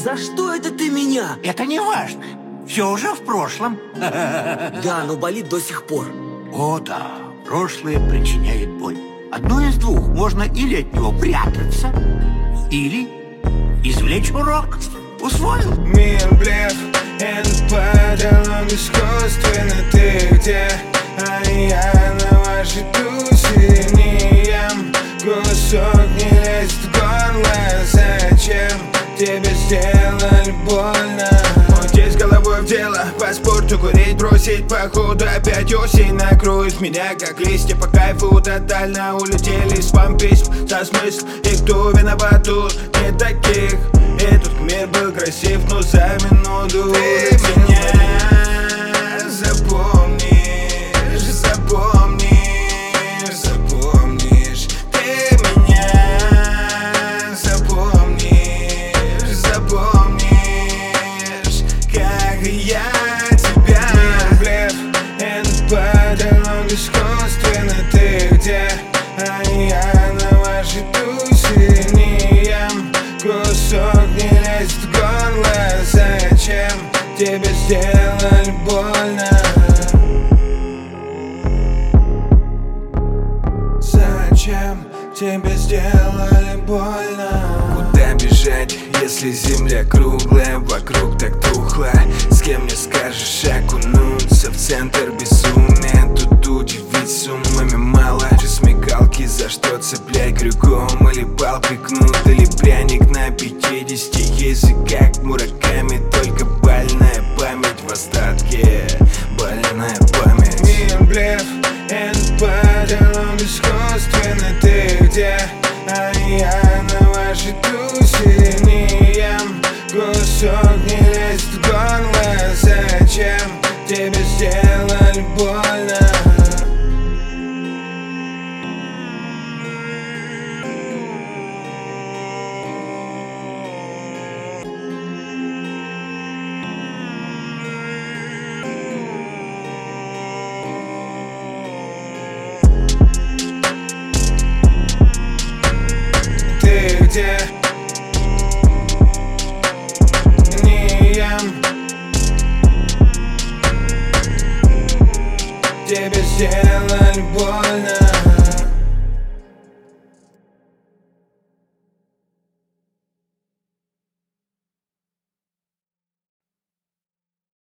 За что это ты меня? Это не важно. Все уже в прошлом. Да, но болит до сих пор. О да, прошлое причиняет боль. Одно из двух: можно или от него прятаться, или извлечь урок. Усвоил? Мир блеф, это подало искусственно. Ты где? А я на вашей тусе не ем. Кусок не лезет в горло. Зачем тебе сделали больно? Мутить головой в дело, по спорту курить бросить, походу опять осень накроет меня, как листья по кайфу. Тотально улетели спам письм со смыслом, и кто виноват тут? Не таких. Этот мир был красив, но за минуту ты меня запомнишь, запомнишь, запомнишь. Ты меня запомнишь, запомнишь, как и я тебя. Блеф, это подало искусственно. Ты где? А я на вашей тусе не ем. Кусок не лезет в горло. Зачем тебе сделали больно? Зачем тебе сделали больно? Куда бежать, если земля круглая, вокруг так тухло? С кем мне скажешь окунуться в центр безумия? Тут удивить суммами мало. Же смекалки, за что цеплять крюком? Или палкой кнут, или пряник на 50 языках. Мураками, только больная память в остатке. Больная память. Мир блеф, это подало искусственно. Ты где? А я на вашей тусе не ем. Кусок не лезет в горло. Зачем тебе сделали больно? Ты где? Не ем. Тебе сделали больно.